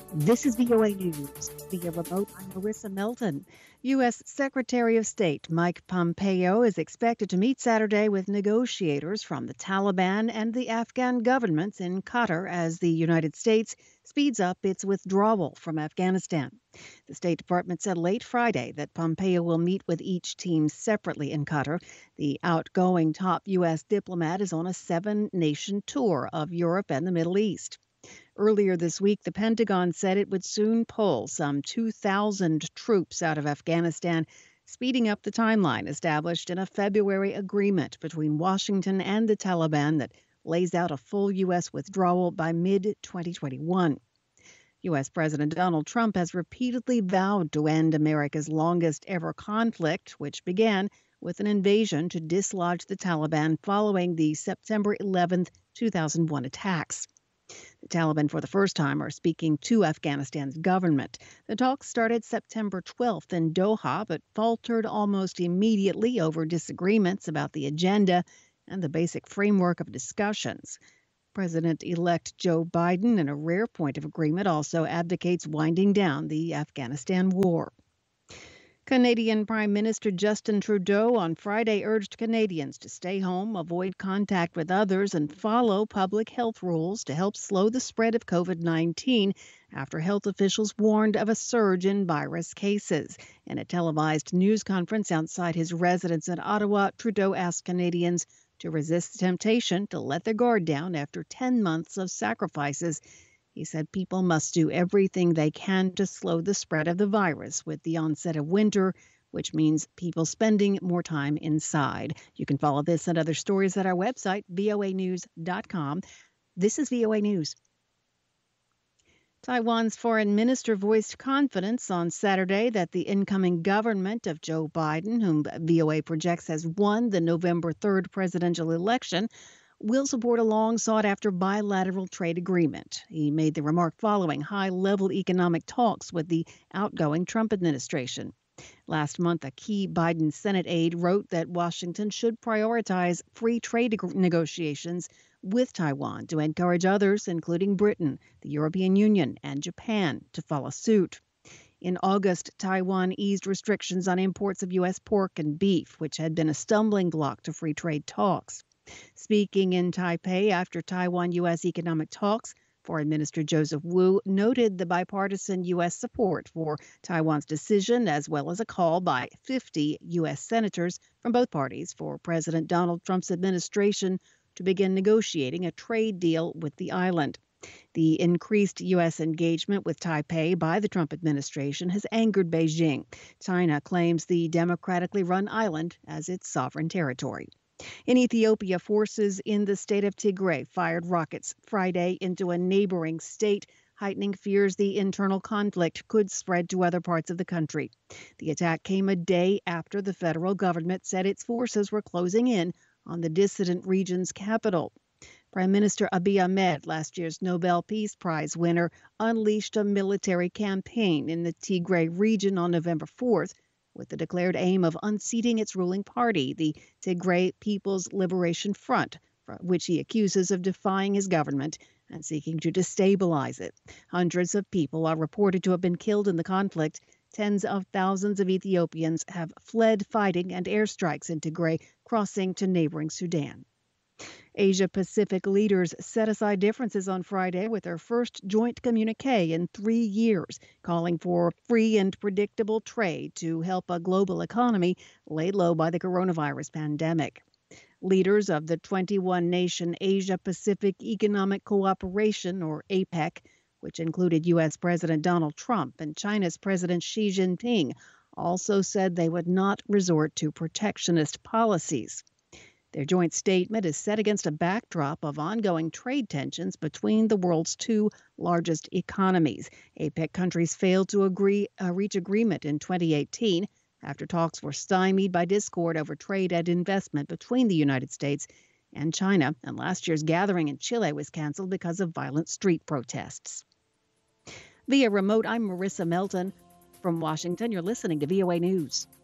This is VOA News. Via remote, I'm Marissa Melton. U.S. Secretary of State Mike Pompeo is expected to meet Saturday with negotiators from the Taliban and the Afghan governments in Qatar as the United States speeds up its withdrawal from Afghanistan. The State Department said late Friday that Pompeo will meet with each team separately in Qatar. The outgoing top U.S. diplomat is on a 7-nation tour of Europe and the Middle East. Earlier this week, the Pentagon said it would soon pull some 2,000 troops out of Afghanistan, speeding up the timeline established in a February agreement between Washington and the Taliban that lays out a full U.S. withdrawal by mid-2021. U.S. President Donald Trump has repeatedly vowed to end America's longest ever conflict, which began with an invasion to dislodge the Taliban following the September 11, 2001 attacks. The Taliban, for the first time, are speaking to Afghanistan's government. The talks started September 12th in Doha, but faltered almost immediately over disagreements about the agenda and the basic framework of discussions. President-elect Joe Biden, in a rare point of agreement, also advocates winding down the Afghanistan war. Canadian Prime Minister Justin Trudeau on Friday urged Canadians to stay home, avoid contact with others, and follow public health rules to help slow the spread of COVID-19 after health officials warned of a surge in virus cases. In a televised news conference outside his residence in Ottawa, Trudeau asked Canadians to resist the temptation to let their guard down after 10 months of sacrifices. He said people must do everything they can to slow the spread of the virus with the onset of winter, which means people spending more time inside. You can follow this and other stories at our website, voanews.com. This is VOA News. Taiwan's foreign minister voiced confidence on Saturday that the incoming government of Joe Biden, whom VOA projects has won the November 3rd presidential election, will support a long-sought-after bilateral trade agreement. He made the remark following high-level economic talks with the outgoing Trump administration. Last month, a key Biden Senate aide wrote that Washington should prioritize free trade negotiations with Taiwan to encourage others, including Britain, the European Union, and Japan, to follow suit. In August, Taiwan eased restrictions on imports of U.S. pork and beef, which had been a stumbling block to free trade talks. Speaking in Taipei after Taiwan-U.S. economic talks, Foreign Minister Joseph Wu noted the bipartisan U.S. support for Taiwan's decision, as well as a call by 50 U.S. senators from both parties for President Donald Trump's administration to begin negotiating a trade deal with the island. The increased U.S. engagement with Taipei by the Trump administration has angered Beijing. China claims the democratically run island as its sovereign territory. In Ethiopia, forces in the state of Tigray fired rockets Friday into a neighboring state, heightening fears the internal conflict could spread to other parts of the country. The attack came a day after the federal government said its forces were closing in on the dissident region's capital. Prime Minister Abiy Ahmed, last year's Nobel Peace Prize winner, unleashed a military campaign in the Tigray region on November 4th, with the declared aim of unseating its ruling party, the Tigray People's Liberation Front, which he accuses of defying his government and seeking to destabilize it. Hundreds of people are reported to have been killed in the conflict. Tens of thousands of Ethiopians have fled fighting and airstrikes in Tigray, crossing to neighboring Sudan. Asia-Pacific leaders set aside differences on Friday with their first joint communique in 3 years, calling for free and predictable trade to help a global economy laid low by the coronavirus pandemic. Leaders of the 21-nation Asia-Pacific Economic Cooperation, or APEC, which included U.S. President Donald Trump and China's President Xi Jinping, also said they would not resort to protectionist policies. Their joint statement is set against a backdrop of ongoing trade tensions between the world's two largest economies. APEC countries failed to reach agreement in 2018 after talks were stymied by discord over trade and investment between the United States and China. And last year's gathering in Chile was canceled because of violent street protests. Via remote, I'm Marissa Melton. From Washington, you're listening to VOA News.